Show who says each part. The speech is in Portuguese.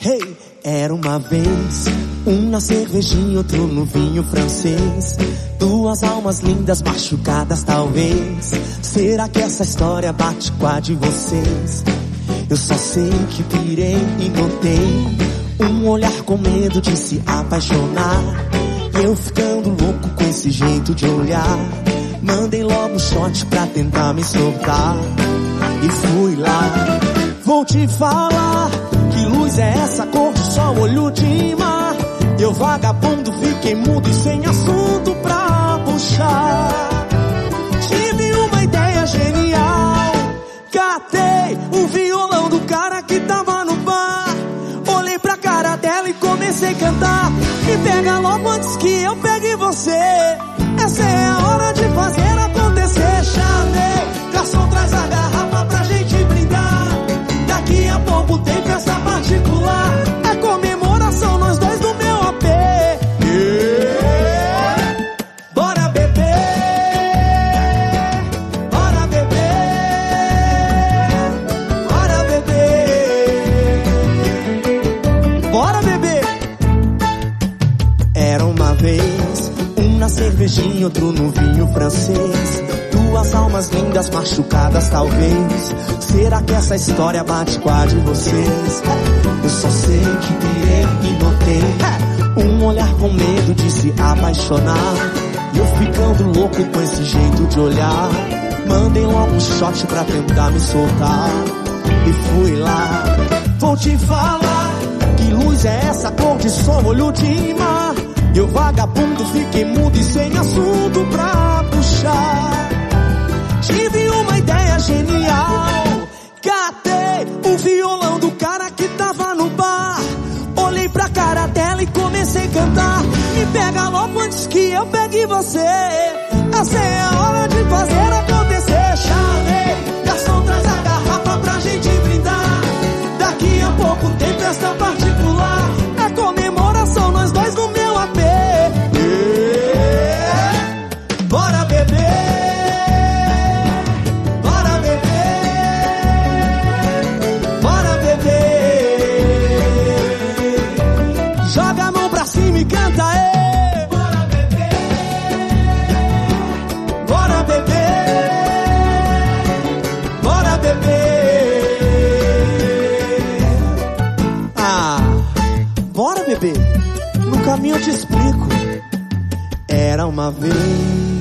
Speaker 1: Hey, era uma vez, um na cervejinha, outro no vinho francês. Duas almas lindas machucadas talvez. Será que essa história bate com a de vocês? Eu só sei que pirei e notei um olhar com medo de se apaixonar. E eu ficando louco com esse jeito de olhar, mandei logo um shot pra tentar me soltar. E fui lá. Vou te falar, que luz é essa cor de sol, olho de mar. Eu vagabundo fiquei mudo e sem assunto pra puxar. Tive uma ideia genial, catei o violão do cara que tava no bar. Olhei pra cara dela e comecei a cantar. Me pega logo antes que eu pegue você. Essa é a hora de fazer acontecer. Chamei, garçom, traz a garrafa pra gente brindar. Daqui a pouco tem festa particular. É comemoração, nós dois do meu AP. Bora beber, bora beber, bora beber, bora beber. Era uma vez, um na cervejinha, outro no vinho francês. Duas almas lindas machucadas talvez. Será que essa história bate com a de vocês? Eu só sei que pirei e notei um olhar com medo de se apaixonar. E eu ficando louco com esse jeito de olhar, mandei logo um shot pra tentar me soltar. E fui lá. Vou te falar, que luz é essa cor de sol, olho de mar. Eu vagabundo fiquei mudo e sem assunto pra puxar. Tive uma ideia genial, catei o violão do cara que tava no bar. Olhei pra cara dela e comecei a cantar. Me pega logo antes que eu pegue você. Essa é a hora de fazer acontecer. Chamei, garçom, traz a garrafa pra gente brindar. Daqui a pouco tem festa particular. É comemoração, nós dois no meu AP. Bora beber, bora beber, bora beber. Joga a mão pra cima e canta aí. Bora beber, bora beber, bora beber. Ah, bora beber. No caminho eu te explico. Era uma vez